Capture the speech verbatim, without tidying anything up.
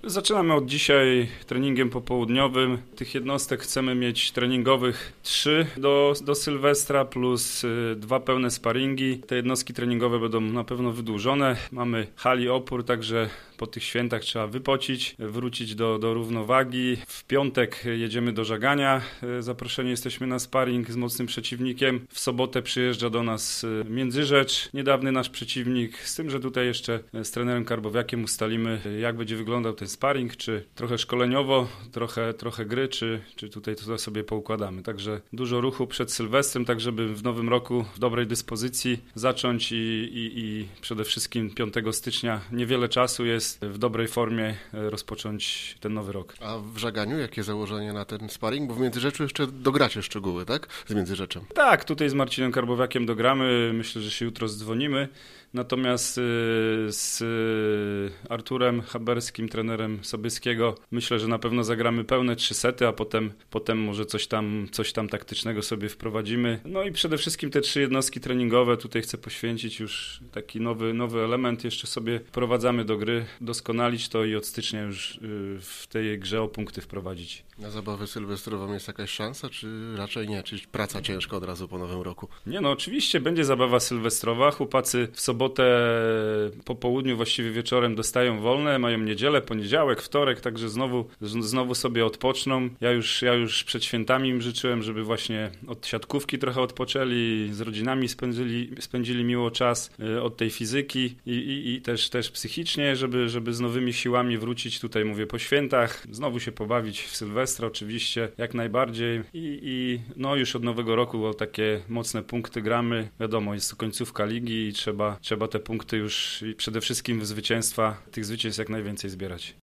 Zaczynamy od dzisiaj treningiem popołudniowym. Tych jednostek chcemy mieć treningowych trzy do, do Sylwestra plus y, dwa pełne sparingi. Te jednostki treningowe będą na pewno wydłużone. Mamy hali opór, także po tych świętach trzeba wypocić, wrócić do, do równowagi. W piątek jedziemy do Żagania. Zaproszeni jesteśmy na sparring z mocnym przeciwnikiem. W sobotę przyjeżdża do nas Międzyrzecz, niedawny nasz przeciwnik. Z tym, że tutaj jeszcze z trenerem Karbowiakiem ustalimy, jak będzie wyglądał ten sparring, czy trochę szkoleniowo, trochę, trochę gry, czy, czy tutaj to sobie poukładamy. Także dużo ruchu przed Sylwestrem, tak żeby w nowym roku w dobrej dyspozycji zacząć i, i, i przede wszystkim piątego stycznia niewiele czasu jest, w dobrej formie rozpocząć ten nowy rok. A w Żaganiu jakie założenie na ten sparring? Bo w Międzyrzeczu jeszcze dogracie szczegóły, tak? Z Międzyrzeczem. Tak, tutaj z Marcinem Karbowiakiem dogramy. Myślę, że się jutro zdzwonimy. Natomiast z Arturem Haberskim, trenerem Sobieskiego, myślę, że na pewno zagramy pełne trzy sety, a potem, potem może coś tam, coś tam taktycznego sobie wprowadzimy. No i przede wszystkim te trzy jednostki treningowe. Tutaj chcę poświęcić już taki nowy, nowy element. Jeszcze sobie wprowadzamy do gry, doskonalić to i od stycznia już w tej grze o punkty wprowadzić. Na zabawę sylwestrową jest jakaś szansa, czy raczej nie? Czy praca ciężka od razu po nowym roku? Nie, no oczywiście będzie zabawa sylwestrowa. Chłopacy w sobotę po południu, właściwie wieczorem dostają wolne, mają niedzielę, poniedziałek, wtorek, także znowu, znowu sobie odpoczną. Ja już, ja już przed świętami im życzyłem, żeby właśnie od siatkówki trochę odpoczęli, z rodzinami spędzili, spędzili miło czas od tej fizyki i, i, i też, też psychicznie, żeby, żeby z nowymi siłami wrócić tutaj, mówię, po świętach, znowu się pobawić w Sylwestra oczywiście, jak najbardziej i, i no już od nowego roku o takie mocne punkty gramy. Wiadomo, jest to końcówka ligi i trzeba, trzeba te punkty już i przede wszystkim zwycięstwa, tych zwycięstw jak najwięcej zbierać.